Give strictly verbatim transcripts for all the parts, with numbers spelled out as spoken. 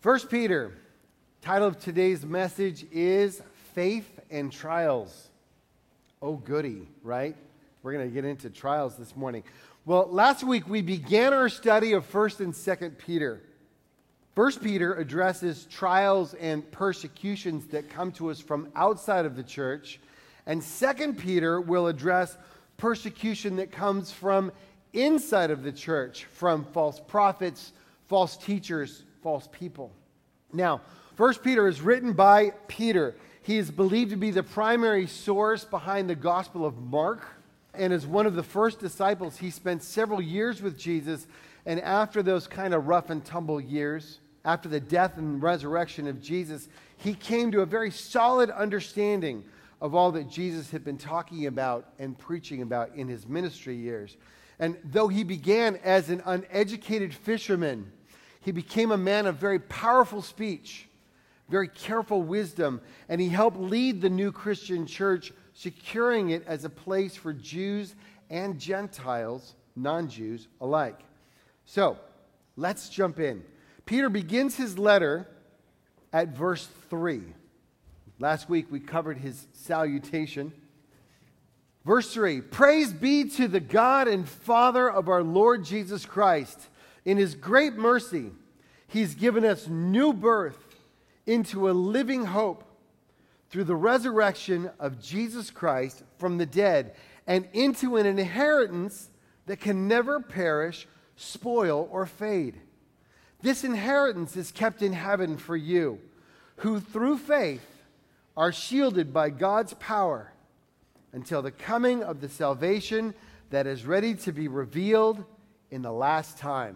First Peter, title of today's message is Faith and Trials. Oh, goody, right? We're going to get into trials this morning. Well, last week we began our study of First and Second Peter. First Peter addresses trials and persecutions that come to us from outside of the church, and Second Peter will address persecution that comes from inside of the church, from false prophets, false teachers, false people. Now, First Peter is written by Peter. He is believed to be the primary source behind the Gospel of Mark, and as one of the first disciples, he spent several years with Jesus, and after those kind of rough and tumble years, after the death and resurrection of Jesus, he came to a very solid understanding of all that Jesus had been talking about and preaching about in his ministry years. And though he began as an uneducated fisherman, he became a man of very powerful speech, very careful wisdom, and he helped lead the new Christian church, securing it as a place for Jews and Gentiles, non-Jews alike. So, let's jump in. Peter begins his letter at verse three. Last week we covered his salutation. Verse three, praise be to the God and Father of our Lord Jesus Christ. In his great mercy, he's given us new birth into a living hope through the resurrection of Jesus Christ from the dead, and into an inheritance that can never perish, spoil, or fade. This inheritance is kept in heaven for you, who through faith are shielded by God's power until the coming of the salvation that is ready to be revealed in the last time.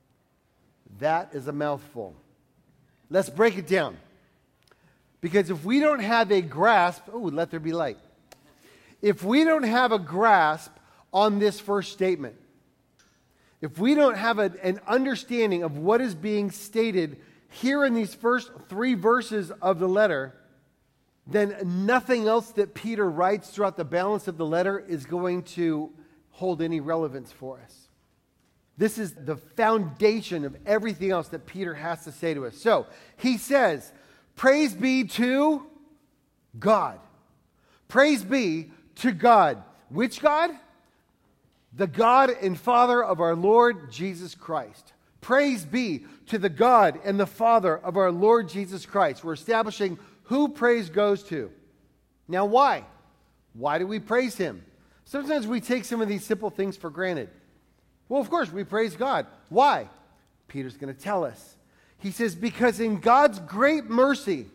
That is a mouthful. Let's break it down. Because if we don't have a grasp, oh, let there be light. If we don't have a grasp on this first statement, if we don't have a, an understanding of what is being stated here in these first three verses of the letter, then nothing else that Peter writes throughout the balance of the letter is going to hold any relevance for us. This is the foundation of everything else that Peter has to say to us. So, he says, praise be to God. Praise be to God. Which God? The God and Father of our Lord Jesus Christ. Praise be to the God and the Father of our Lord Jesus Christ. We're establishing who praise goes to. Now, why? Why do we praise him? Sometimes we take some of these simple things for granted. Well, of course, we praise God. Why? Peter's going to tell us. He says, because in God's great mercy,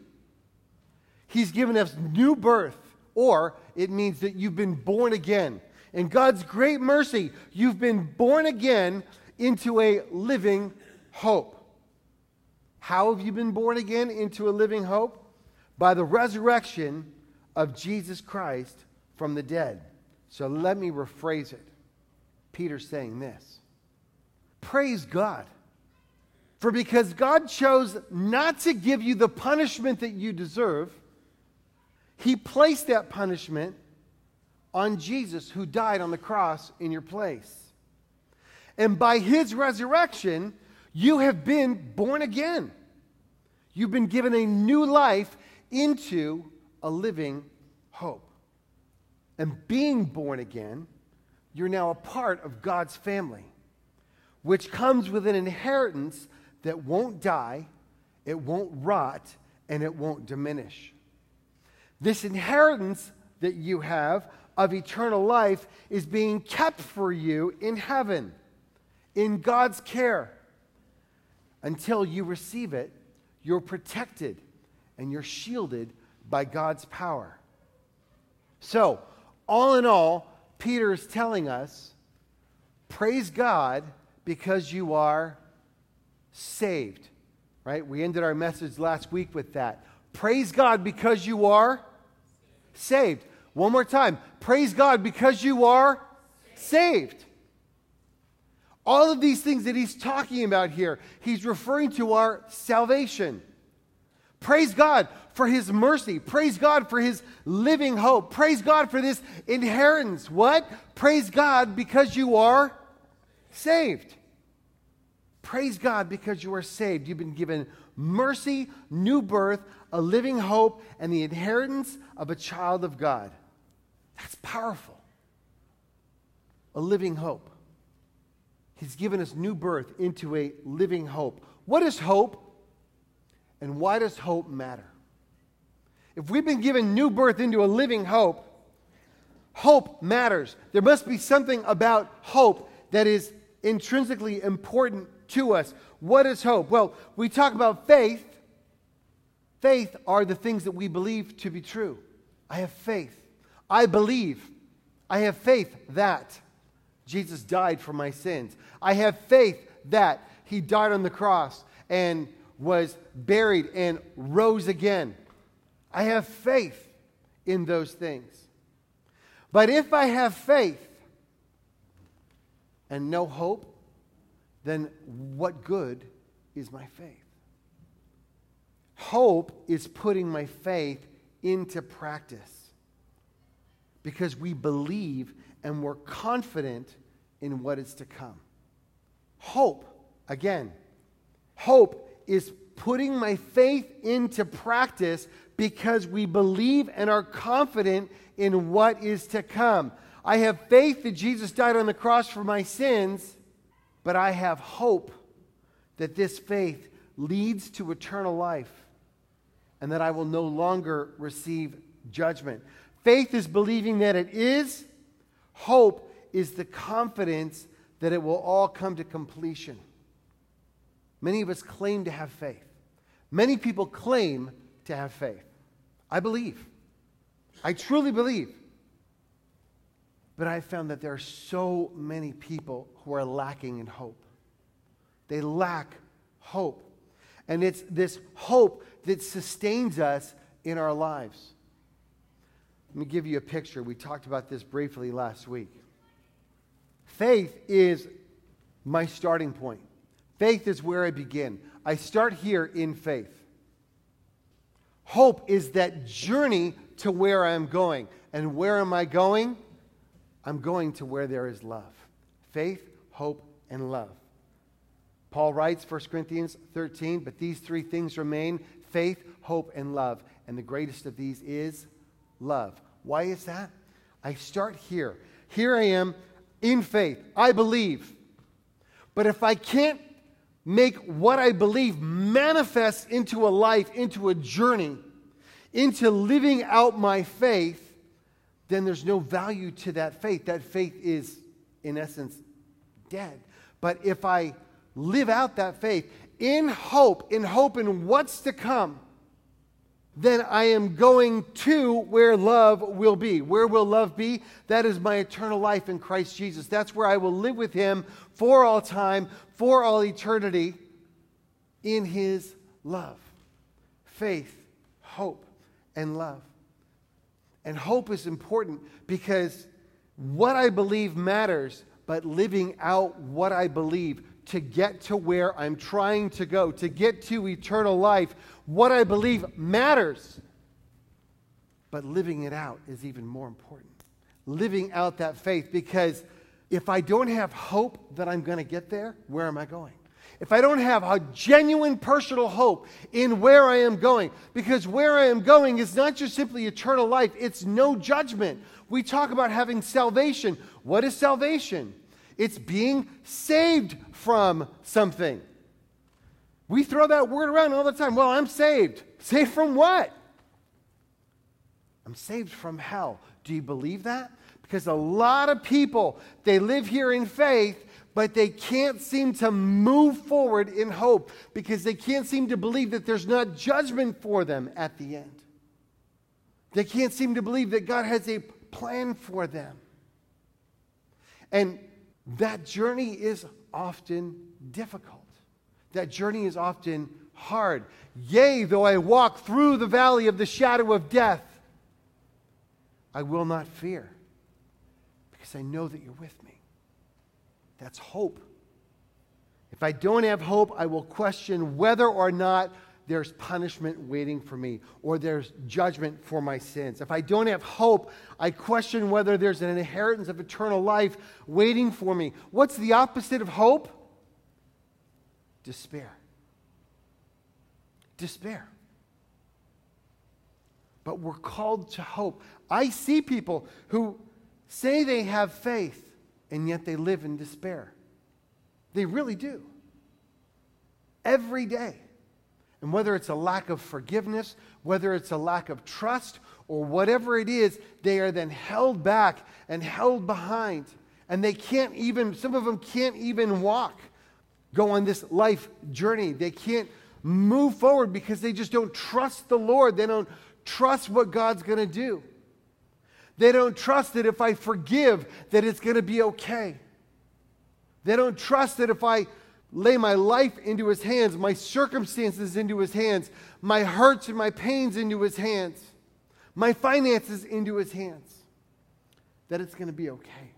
he's given us new birth, or it means that you've been born again. In God's great mercy, you've been born again into a living hope. How have you been born again into a living hope? By the resurrection of Jesus Christ from the dead. So let me rephrase it. Peter's saying this. Praise God. For because God chose not to give you the punishment that you deserve, he placed that punishment on Jesus, who died on the cross in your place. And by his resurrection, you have been born again. You've been given a new life into a living hope. And being born again, you're now a part of God's family, which comes with an inheritance that won't die, it won't rot, and it won't diminish. This inheritance that you have of eternal life is being kept for you in heaven, in God's care. Until you receive it, you're protected and you're shielded by God's power. So, all in all, Peter is telling us, praise God because you are saved. Right? We ended our message last week with that. Praise God because you are saved. One more time. Praise God because you are saved. All of these things that he's talking about here, he's referring to our salvation. Praise God for his mercy. Praise God for his living hope. Praise God for this inheritance. What? Praise God because you are saved. praise God because you are saved. You've been given mercy, new birth, a living hope, and the inheritance of a child of God. That's powerful. A living hope. He's given us new birth into a living hope. What is hope? And why does hope matter? If we've been given new birth into a living hope, hope matters. There must be something about hope that is intrinsically important to us. What is hope? Well, we talk about faith. Faith are the things that we believe to be true. I have faith. I believe. I have faith that Jesus died for my sins. I have faith that He died on the cross and was buried and rose again. I have faith in those things. But if I have faith and no hope, then what good is my faith? Hope is putting my faith into practice because we believe and we're confident in what is to come. Hope, again, hope is putting my faith into practice because we believe and are confident in what is to come. I have faith that Jesus died on the cross for my sins, but I have hope that this faith leads to eternal life and that I will no longer receive judgment. Faith is believing that it is. Hope is the confidence that it will all come to completion. Many of us claim to have faith. Many people claim to have faith. I believe. I truly believe. But I found that there are so many people who are lacking in hope. They lack hope. And it's this hope that sustains us in our lives. Let me give you a picture. We talked about this briefly last week. Faith is my starting point. Faith is where I begin. I start here in faith. Hope is that journey to where I'm going. And where am I going? I'm going to where there is love. Faith, hope, and love. Paul writes, First Corinthians thirteen, but these three things remain, faith, hope, and love. And the greatest of these is love. Why is that? I start here. Here I am in faith. I believe. But if I can't make what I believe manifest into a life, into a journey, into living out my faith, then there's no value to that faith. That faith is, in essence, dead. But if I live out that faith in hope, in hope in what's to come, then I am going to where love will be. Where will love be? That is my eternal life in Christ Jesus. That's where I will live with Him for all time, for all eternity, in His love. Faith, hope, and love. And hope is important because what I believe matters, but living out what I believe to get to where I'm trying to go, to get to eternal life, what I believe matters. But living it out is even more important. Living out that faith, because if I don't have hope that I'm going to get there, where am I going? If I don't have a genuine personal hope in where I am going, because where I am going is not just simply eternal life, it's no judgment. We talk about having salvation. What is salvation? It's being saved from something. We throw that word around all the time. Well, I'm saved. Saved from what? I'm saved from hell. Do you believe that? Because a lot of people, they live here in faith, but they can't seem to move forward in hope because they can't seem to believe that there's not judgment for them at the end. They can't seem to believe that God has a plan for them. And that journey is often difficult. That journey is often hard. Yea, though I walk through the valley of the shadow of death, I will not fear because I know that you're with me. That's hope. If I don't have hope, I will question whether or not there's punishment waiting for me or there's judgment for my sins. If I don't have hope, I question whether there's an inheritance of eternal life waiting for me. What's the opposite of hope? despair. Despair. But we're called to hope. I see people who say they have faith, and yet they live in despair. They really do. Every day. And whether it's a lack of forgiveness, whether it's a lack of trust, or whatever it is, they are then held back and held behind. And they can't even, some of them can't even walk, go on this life journey. They can't move forward because they just don't trust the Lord. They don't trust what God's going to do. They don't trust that if I forgive, that it's going to be okay. They don't trust that if I lay my life into His hands, my circumstances into His hands, my hurts and my pains into His hands, my finances into His hands, that it's going to be okay.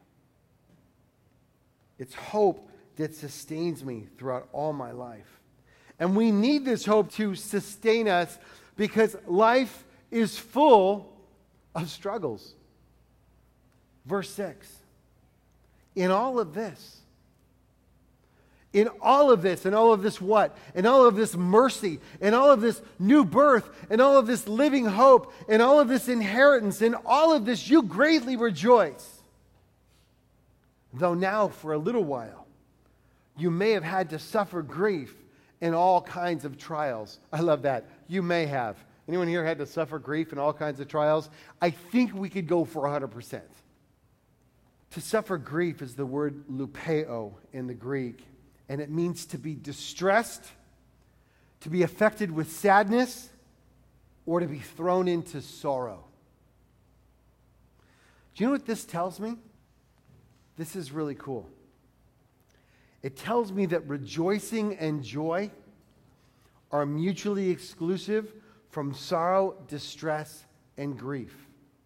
It's hope that sustains me throughout all my life. And we need this hope to sustain us because life is full of struggles. Verse six. In all of this, in all of this, and all of this what? In all of this mercy, and all of this new birth, and all of this living hope, and all of this inheritance, and all of this you greatly rejoice. Though now for a little while you may have had to suffer grief in all kinds of trials. I love that. You may have. Anyone here had to suffer grief in all kinds of trials? I think we could go for one hundred percent. To suffer grief is the word lupeo in the Greek, and it means to be distressed, to be affected with sadness, or to be thrown into sorrow. Do you know what this tells me? This is really cool. It tells me that rejoicing and joy are mutually exclusive from sorrow, distress, and grief.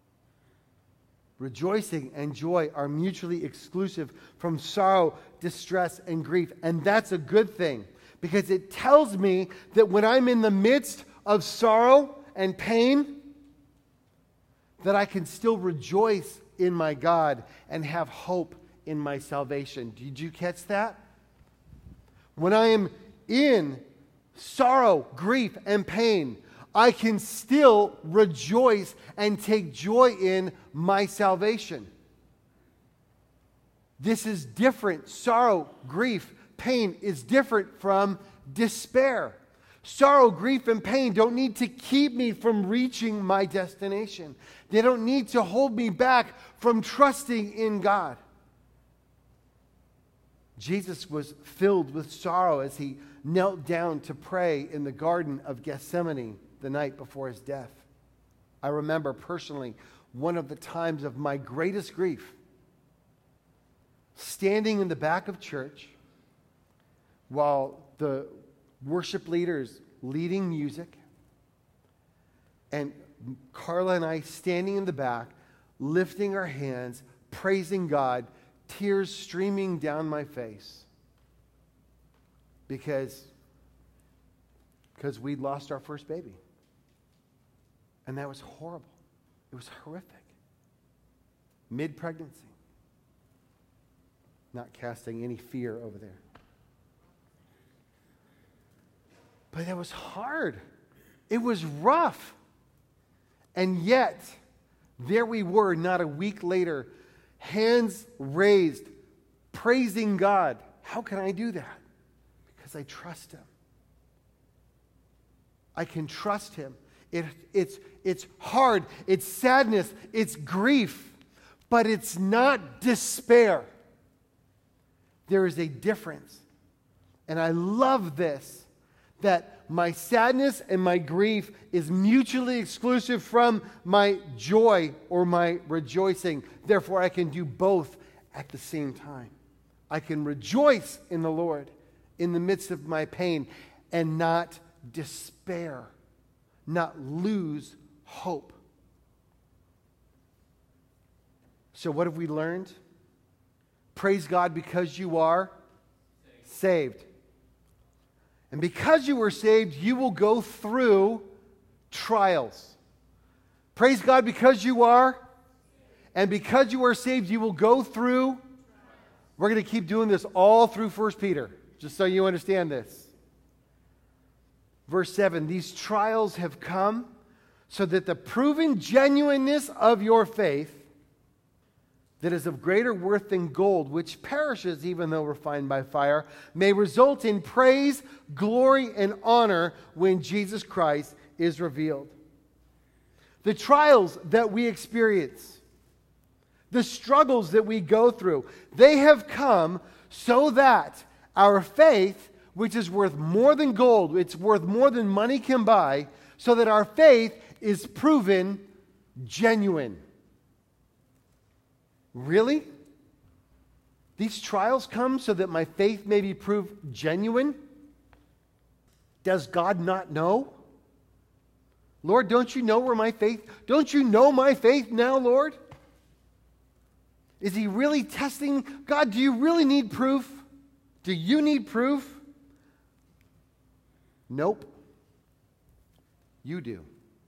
Rejoicing and joy are mutually exclusive from sorrow, distress, and grief. And that's a good thing because it tells me that when I'm in the midst of sorrow and pain, that I can still rejoice in my God and have hope in my salvation. Did you catch that? When I am in sorrow, grief, and pain, I can still rejoice and take joy in my salvation. This is different. Sorrow, grief, pain is different from despair. Sorrow, grief, and pain don't need to keep me from reaching my destination. They don't need to hold me back from trusting in God. Jesus was filled with sorrow as he knelt down to pray in the Garden of Gethsemane the night before his death. I remember personally one of the times of my greatest grief, standing in the back of church while the worship leaders leading music, and Carla and I standing in the back, lifting our hands, praising God, tears streaming down my face because, because we'd lost our first baby. And that was horrible. It was horrific. Mid-pregnancy. Not casting any fear over there. But that was hard. It was rough. And yet, there we were not a week later, hands raised, praising God. How can I do that? Because I trust Him. I can trust Him. It, it's, it's hard, it's sadness, it's grief, but it's not despair. There is a difference. And I love this, that my sadness and my grief is mutually exclusive from my joy or my rejoicing. Therefore, I can do both at the same time. I can rejoice in the Lord in the midst of my pain and not despair, not lose hope. So what have we learned? Praise God because you are saved. saved. And because you were saved, you will go through trials. Praise God because you are. And because you are saved, you will go through. We're going to keep doing this all through First Peter, just so you understand this. Verse seven, these trials have come so that the proven genuineness of your faith, that is of greater worth than gold, which perishes even though refined by fire, may result in praise, glory, and honor when Jesus Christ is revealed. The trials that we experience, the struggles that we go through, they have come so that our faith, which is worth more than gold, it's worth more than money can buy, so that our faith is proven genuine. Really? These trials come so that my faith may be proved genuine? Does God not know? Lord, don't you know where my faith, don't you know my faith now, Lord? Is he really testing? God, do you really need proof? Do you need proof? Nope. You do.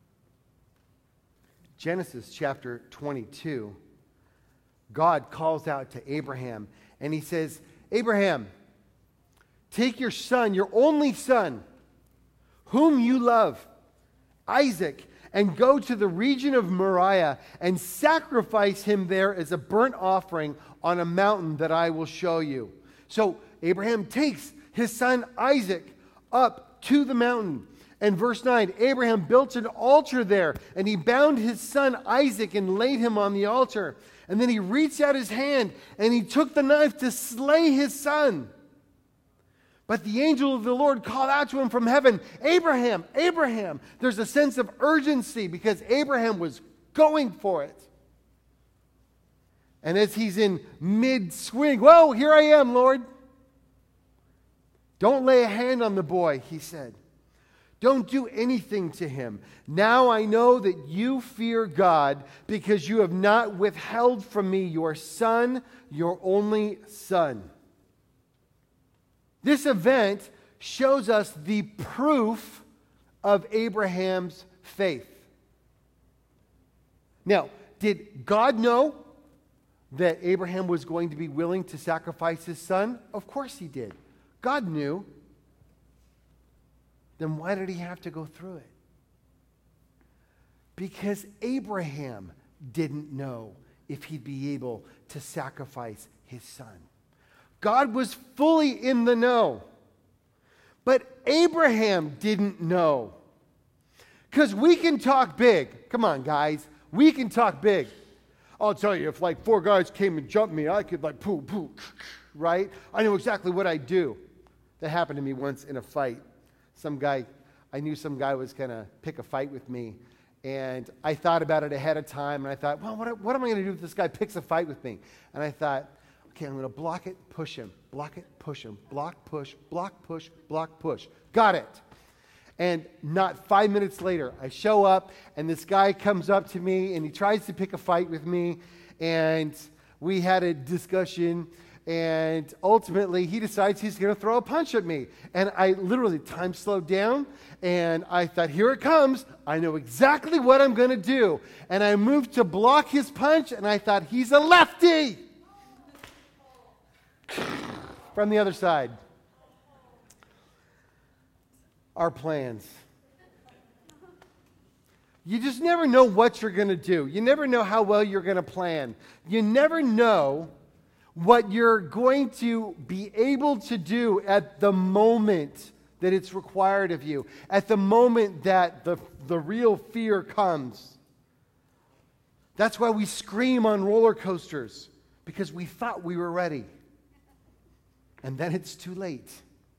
Genesis chapter twenty-two. God calls out to Abraham and he says, Abraham, take your son, your only son, whom you love, Isaac, and go to the region of Moriah and sacrifice him there as a burnt offering on a mountain that I will show you. So Abraham takes his son Isaac up to the mountain. And verse nine, Abraham built an altar there, and he bound his son Isaac and laid him on the altar. And then he reached out his hand, and he took the knife to slay his son. But the angel of the Lord called out to him from heaven, Abraham, Abraham. There's a sense of urgency because Abraham was going for it. And as he's in mid-swing, whoa, here I am, Lord. Don't lay a hand on the boy, he said. Don't do anything to him. Now I know that you fear God because you have not withheld from me your son, your only son. This event shows us the proof of Abraham's faith. Now, did God know that Abraham was going to be willing to sacrifice his son? Of course he did. God knew. Then why did he have to go through it? Because Abraham didn't know if he'd be able to sacrifice his son. God was fully in the know. But Abraham didn't know. Because we can talk big. Come on, guys. We can talk big. I'll tell you, if like four guys came and jumped me, I could like poo, poo, right? I know exactly what I'd do. That happened to me once in a fight. Some guy, I knew some guy was going to pick a fight with me. And I thought about it ahead of time. And I thought, well, what, what am I going to do if this guy picks a fight with me? And I thought, okay, I'm going to block it, push him, block it, push him, block, push, block, push, block, push. Got it. And not five minutes later, I show up, and this guy comes up to me, and he tries to pick a fight with me. And we had a discussion. And ultimately, he decides he's going to throw a punch at me. And I literally, time slowed down. And I thought, here it comes. I know exactly what I'm going to do. And I moved to block his punch. And I thought, he's a lefty. From the other side. Our plans. You just never know what you're going to do. You never know how well you're going to plan. You never know what you're going to be able to do at the moment that it's required of you, at the moment that the, the real fear comes. That's why we scream on roller coasters, because we thought we were ready. And then it's too late.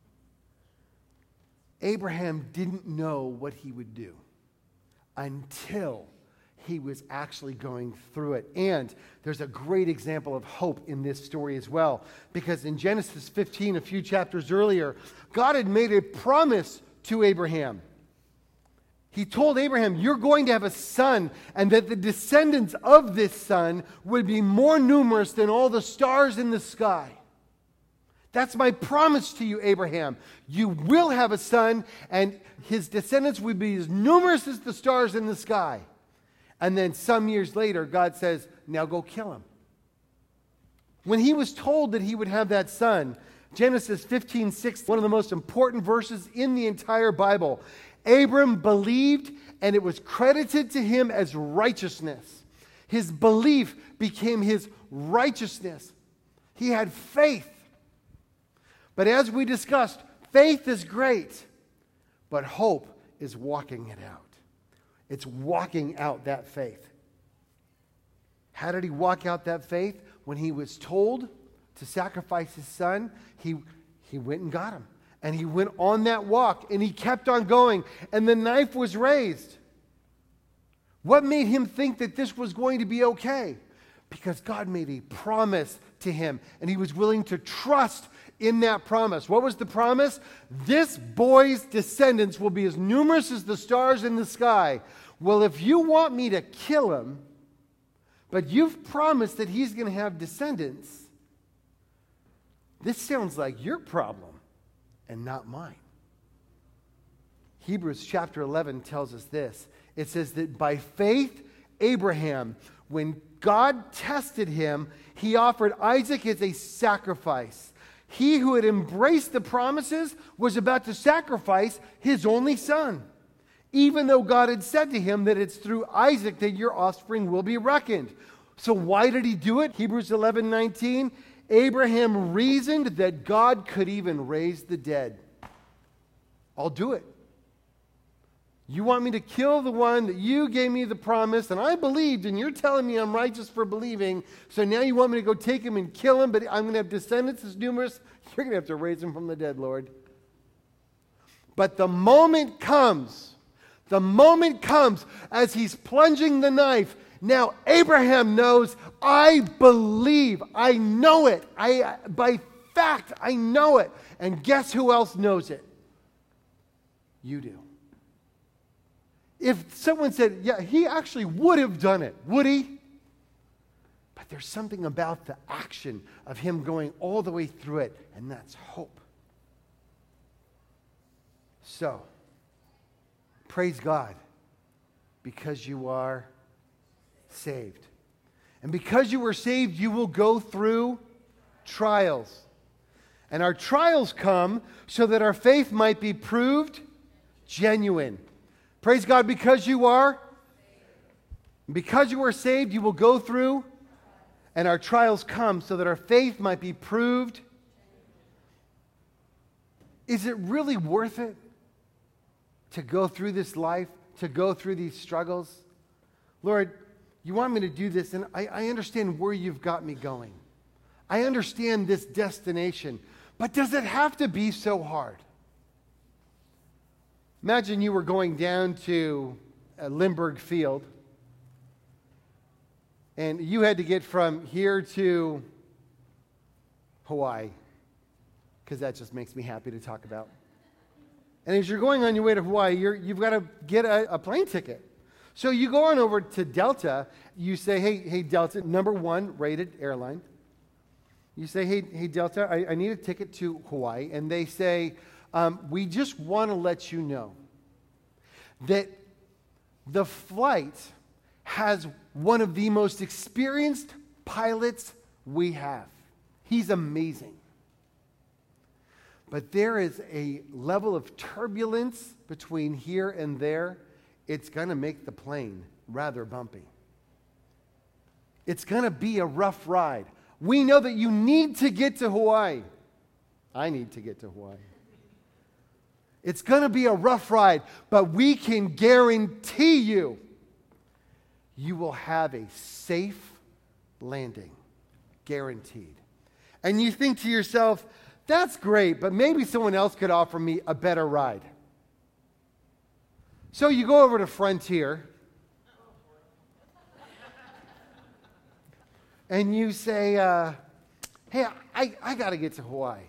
Abraham didn't know what he would do until he was actually going through it. And there's a great example of hope in this story as well. Because in Genesis fifteen, a few chapters earlier, God had made a promise to Abraham. He told Abraham, you're going to have a son, and that the descendants of this son would be more numerous than all the stars in the sky. That's my promise to you, Abraham. You will have a son, and his descendants will be as numerous as the stars in the sky. And then some years later, God says, now go kill him. When he was told that he would have that son, Genesis fifteen six, one of the most important verses in the entire Bible. Abram believed, and it was credited to him as righteousness. His belief became his righteousness. He had faith. But as we discussed, faith is great, but hope is walking it out. It's walking out that faith. How did he walk out that faith? When he was told to sacrifice his son, he, he went and got him. And he went on that walk, and he kept on going, and the knife was raised. What made him think that this was going to be okay? Because God made a promise to him, and he was willing to trust in that promise. What was the promise? This boy's descendants will be as numerous as the stars in the sky. Well, if you want me to kill him, but you've promised that he's going to have descendants, this sounds like your problem and not mine. Hebrews chapter eleven tells us this. It says that by faith, Abraham, when God tested him, he offered Isaac as a sacrifice. He who had embraced the promises was about to sacrifice his only son, even though God had said to him that it's through Isaac that your offspring will be reckoned. So why did he do it? Hebrews eleven nineteen, Abraham reasoned that God could even raise the dead. I'll do it. You want me to kill the one that you gave me the promise, and I believed, and you're telling me I'm righteous for believing, so now you want me to go take him and kill him, but I'm going to have descendants as numerous? You're going to have to raise him from the dead, Lord. But the moment comes, the moment comes as he's plunging the knife. Now Abraham knows, I believe, I know it. I, by fact, I know it. And guess who else knows it? You do. If someone said, yeah, he actually would have done it, would he? But there's something about the action of him going all the way through it, and that's hope. So, praise God, because you are saved. And because you were saved, you will go through trials. And our trials come so that our faith might be proved genuine. Praise God, because you are, because you are saved, you will go through, and our trials come so that our faith might be proved. Is it really worth it to go through this life, to go through these struggles? Lord, you want me to do this, and I, I understand where you've got me going. I understand this destination, but does it have to be so hard? Imagine you were going down to uh, Lindbergh Field, and you had to get from here to Hawaii, because that just makes me happy to talk about. And as you're going on your way to Hawaii, you're, you've got to get a, a plane ticket. So you go on over to Delta. You say, hey, hey, Delta, number one rated airline. You say, hey, hey, Delta, I, I need a ticket to Hawaii. And they say, um, we just want to let you know that the flight has one of the most experienced pilots we have. He's amazing. But there is a level of turbulence between here and there. It's going to make the plane rather bumpy. It's going to be a rough ride. We know that you need to get to Hawaii. I need to get to Hawaii. It's going to be a rough ride, but we can guarantee you, you will have a safe landing. Guaranteed. And you think to yourself, that's great, but maybe someone else could offer me a better ride. So you go over to Frontier, and you say, uh, hey, I, I got to get to Hawaii.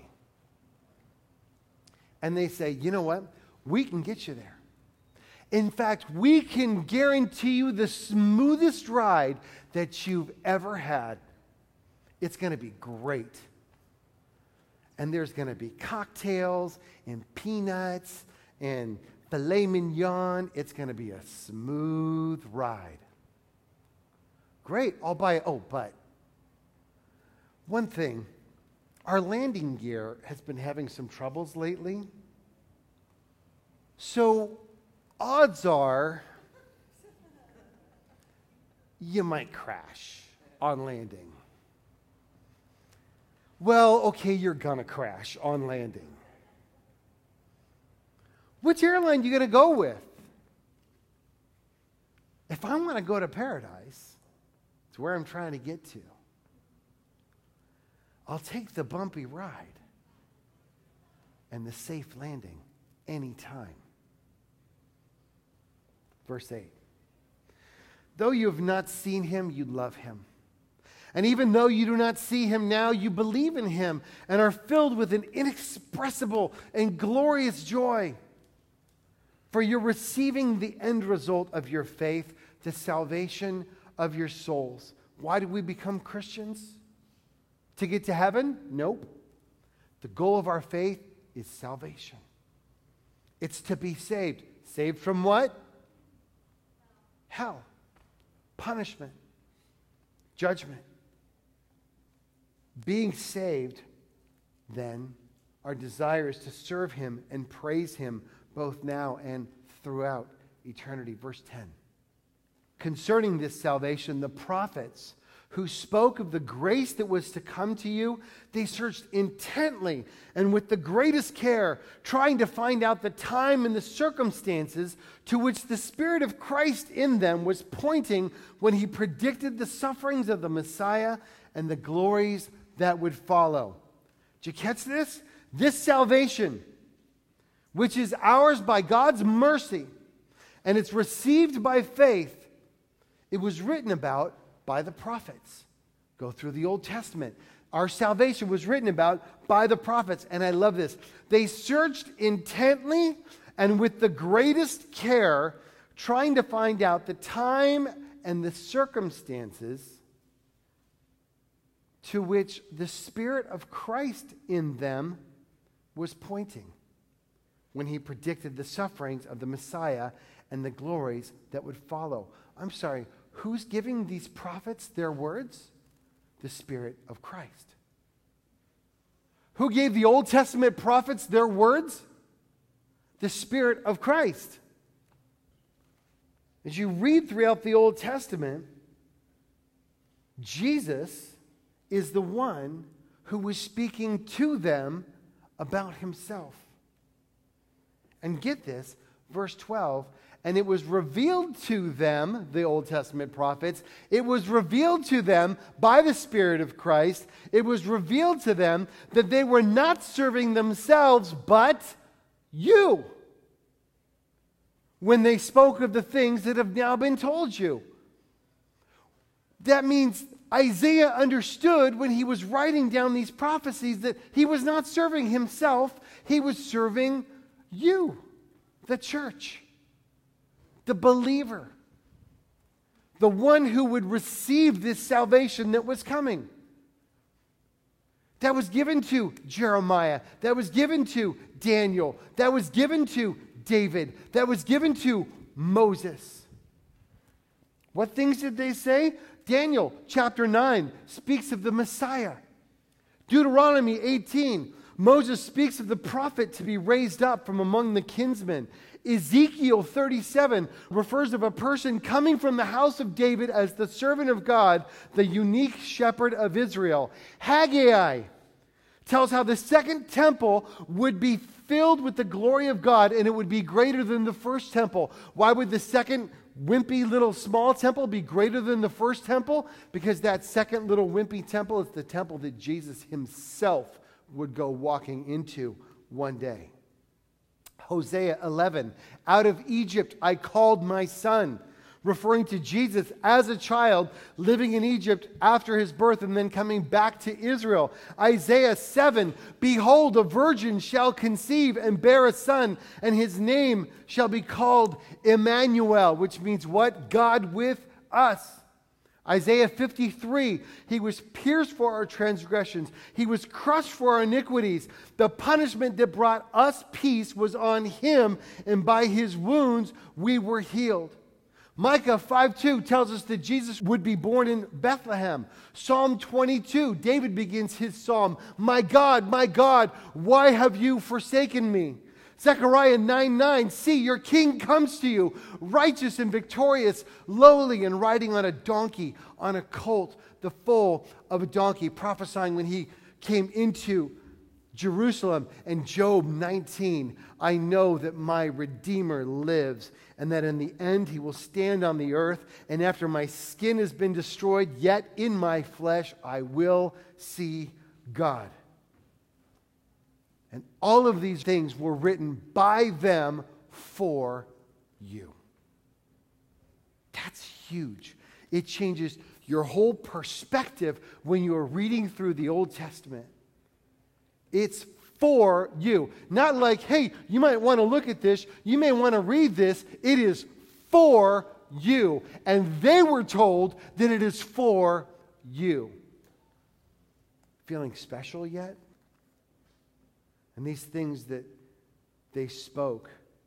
And they say, you know what? We can get you there. In fact, we can guarantee you the smoothest ride that you've ever had. It's going to be great. And there's going to be cocktails and peanuts and filet mignon. It's going to be a smooth ride. Great, I'll buy it. Oh, but one thing our landing gear has been having some troubles lately. So odds are you might crash on landing. Well, okay, you're gonna crash on landing. Which airline you gonna go with? If I want to go to paradise, it's where I'm trying to get to, I'll take the bumpy ride and the safe landing anytime. Verse eight. Though you have not seen him, you love him. And even though you do not see him now, you believe in him and are filled with an inexpressible and glorious joy. For you're receiving the end result of your faith, the salvation of your souls. Why did we become Christians? To get to heaven? Nope. The goal of our faith is salvation. It's to be saved. Saved from what? Hell. Punishment. Judgment. Being saved, then, our desire is to serve him and praise him both now and throughout eternity. Verse ten. Concerning this salvation, the prophets who spoke of the grace that was to come to you, they searched intently and with the greatest care, trying to find out the time and the circumstances to which the Spirit of Christ in them was pointing when he predicted the sufferings of the Messiah and the glories that would follow. Did you catch this? This salvation, which is ours by God's mercy, and it's received by faith, it was written about by the prophets. Go through the Old Testament. Our salvation was written about by the prophets, and I love this. They searched intently and with the greatest care, trying to find out the time and the circumstances to which the Spirit of Christ in them was pointing when he predicted the sufferings of the Messiah and the glories that would follow. I'm sorry, who's giving these prophets their words? The Spirit of Christ. Who gave the Old Testament prophets their words? The Spirit of Christ. As you read throughout the Old Testament, Jesus is the one who was speaking to them about himself. And get this, verse twelve, and it was revealed to them, the Old Testament prophets, it was revealed to them by the Spirit of Christ, it was revealed to them that they were not serving themselves, but you, when they spoke of the things that have now been told you. That means Isaiah understood when he was writing down these prophecies that he was not serving himself, he was serving you, the church, the believer, the one who would receive this salvation that was coming. That was given to Jeremiah, that was given to Daniel, that was given to David, that was given to Moses. What things did they say? Daniel chapter nine speaks of the Messiah. Deuteronomy eighteen, Moses speaks of the prophet to be raised up from among the kinsmen. Ezekiel thirty-seven refers of a person coming from the house of David as the servant of God, the unique shepherd of Israel. Haggai tells how the second temple would be filled with the glory of God and it would be greater than the first temple. Why would the second wimpy little small temple be greater than the first temple? Because that second little wimpy temple is the temple that Jesus himself would go walking into one day. Hosea eleven, out of Egypt I called my son, referring to Jesus as a child living in Egypt after his birth and then coming back to Israel. Isaiah seven, behold, a virgin shall conceive and bear a son, and his name shall be called Emmanuel, which means what? God with us. Isaiah fifty-three, he was pierced for our transgressions. He was crushed for our iniquities. The punishment that brought us peace was on him, and by his wounds we were healed. Micah five two tells us that Jesus would be born in Bethlehem. Psalm twenty-two, David begins his psalm, "My God, my God, why have you forsaken me?" Zechariah nine nine, "See, your king comes to you, righteous and victorious, lowly and riding on a donkey, on a colt, the foal of a donkey," prophesying when he came into Jerusalem. And Job nineteen, "I know that my Redeemer lives, and that in the end he will stand on the earth, and after my skin has been destroyed, yet in my flesh I will see God." And all of these things were written by them for you. That's huge. It changes your whole perspective when you're reading through the Old Testament. It's for you. Not like, hey, you might want to look at this. You may want to read this. It is for you. And they were told that it is for you. Feeling special yet? And these things that they spoke,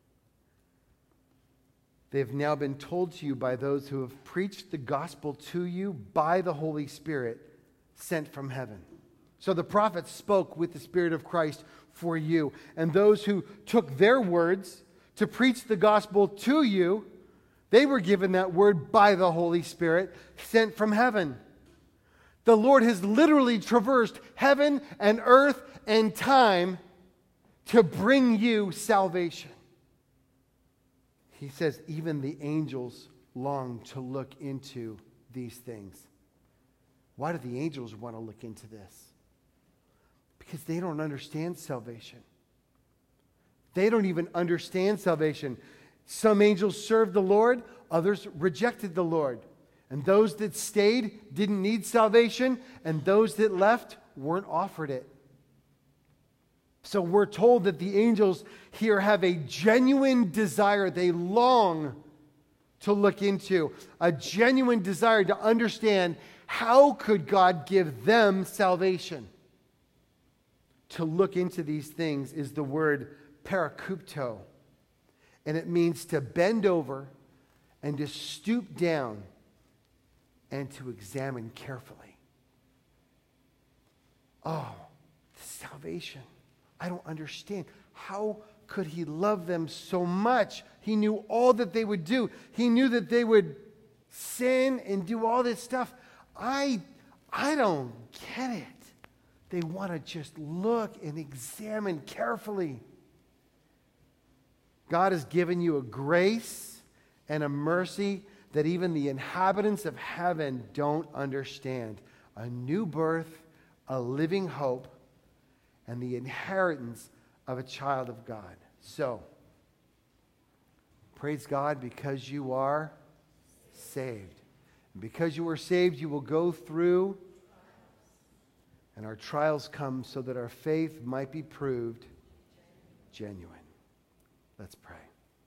they've now been told to you by those who have preached the gospel to you by the Holy Spirit sent from heaven. So the prophets spoke with the Spirit of Christ for you. And those who took their words to preach the gospel to you, they were given that word by the Holy Spirit sent from heaven. The Lord has literally traversed heaven and earth and time to bring you salvation. He says even the angels long to look into these things. Why do the angels want to look into this? Because they don't understand salvation. They don't even understand salvation. Some angels served the Lord, others rejected the Lord. And those that stayed didn't need salvation, and those that left weren't offered it. So we're told that the angels here have a genuine desire. They long to look into, a genuine desire to understand how could God give them salvation. To look into these things is the word parakupto. And it means to bend over and to stoop down and to examine carefully. Oh, salvation. I don't understand. How could he love them so much? He knew all that they would do. He knew that they would sin and do all this stuff. I, I don't get it. They want to just look and examine carefully. God has given you a grace and a mercy that even the inhabitants of heaven don't understand. A new birth, a living hope, and the inheritance of a child of God. So, praise God because you are saved. And because you are saved, you will go through, and our trials come so that our faith might be proved genuine. Let's pray.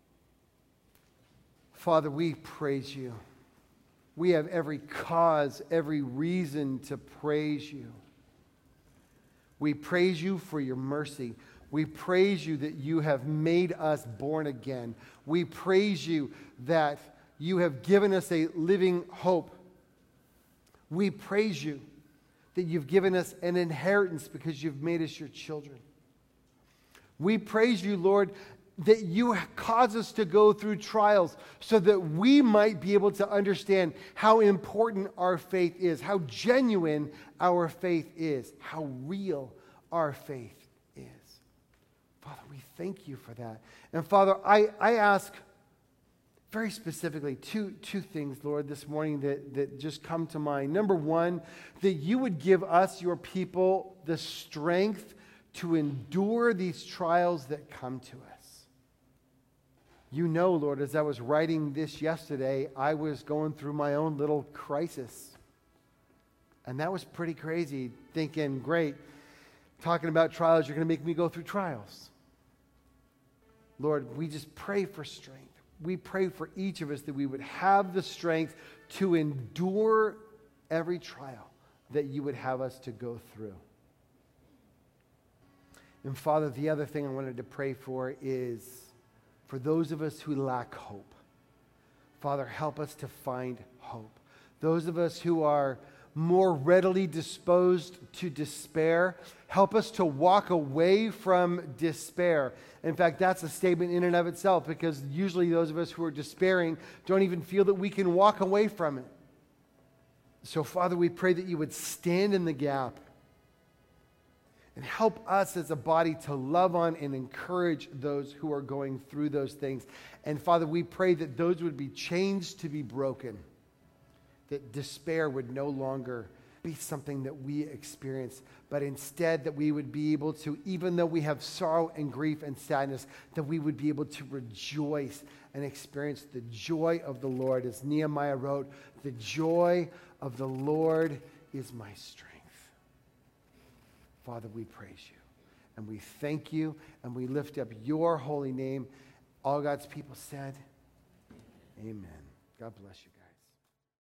Father, we praise you. We have every cause, every reason to praise you. We praise you for your mercy. We praise you that you have made us born again. We praise you that you have given us a living hope. We praise you that you've given us an inheritance because you've made us your children. We praise you, Lord, that you cause us to go through trials so that we might be able to understand how important our faith is, how genuine our faith is, how real our faith is. Father, we thank you for that. And Father, I, I ask very specifically two, two things, Lord, this morning that, that just come to mind. Number one, that you would give us, your people, the strength to endure these trials that come to us. You know, Lord, as I was writing this yesterday, I was going through my own little crisis. And that was pretty crazy, thinking, great, talking about trials, you're going to make me go through trials. Lord, we just pray for strength. We pray for each of us that we would have the strength to endure every trial that you would have us to go through. And Father, the other thing I wanted to pray for is for those of us who lack hope. Father, help us to find hope. Those of us who are more readily disposed to despair, help us to walk away from despair. In fact, that's a statement in and of itself, because usually those of us who are despairing don't even feel that we can walk away from it. So, Father, we pray that you would stand in the gap and help us as a body to love on and encourage those who are going through those things. And Father, we pray that those would be chains to be broken, that despair would no longer be something that we experience, but instead that we would be able to, even though we have sorrow and grief and sadness, that we would be able to rejoice and experience the joy of the Lord. As Nehemiah wrote, the joy of the Lord is my strength. Father, we praise you and we thank you and we lift up your holy name. All God's people said, amen. God bless you.